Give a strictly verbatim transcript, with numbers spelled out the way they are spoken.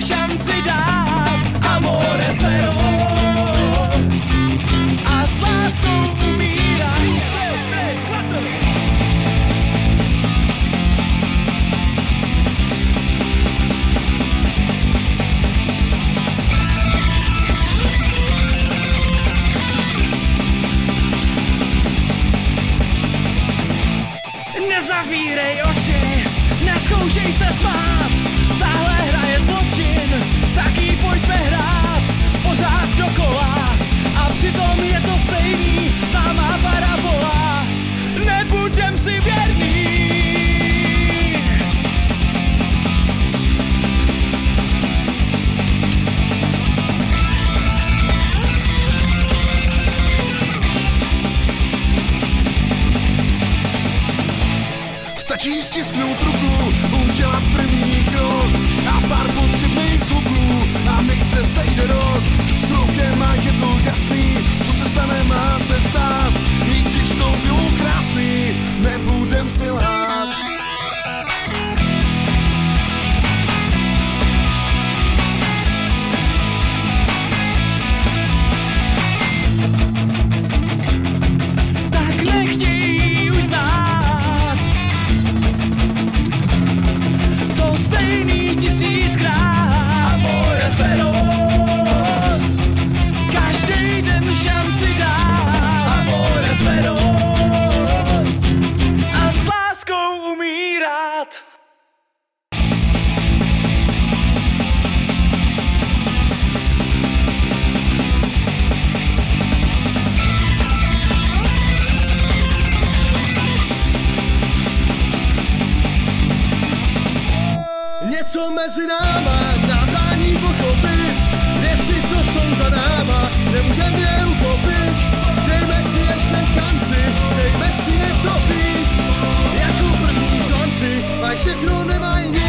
šanci dát. Amores veros a s láskou umíraj. Nezavírej oči, nezkoušej se smát. Tahle hra je zločin, tak jí pojďme hrát. Pořád dokola a přitom je to stejný, známá parabola. Nebudem si věrný. Stačí stisknout ruku, udělat první krok a pár potřebných zvuků a my se sejde rok. S rokem a je to jasný, co se stane, má se stát. I když to bylo krásný, nebudem si lhát. Tak nechtějí už znát to stejný tisíckrát. Amores veros, každý den šanci dát. Amores veros a s láskou umírat. Něco mezi náma, dávání pochopit. Věci, co jsou za náma, nemůžeme je uchopit. Dejme si ještě šanci, dejme si něco víc. Jako první štanci, a všechno nemají nic.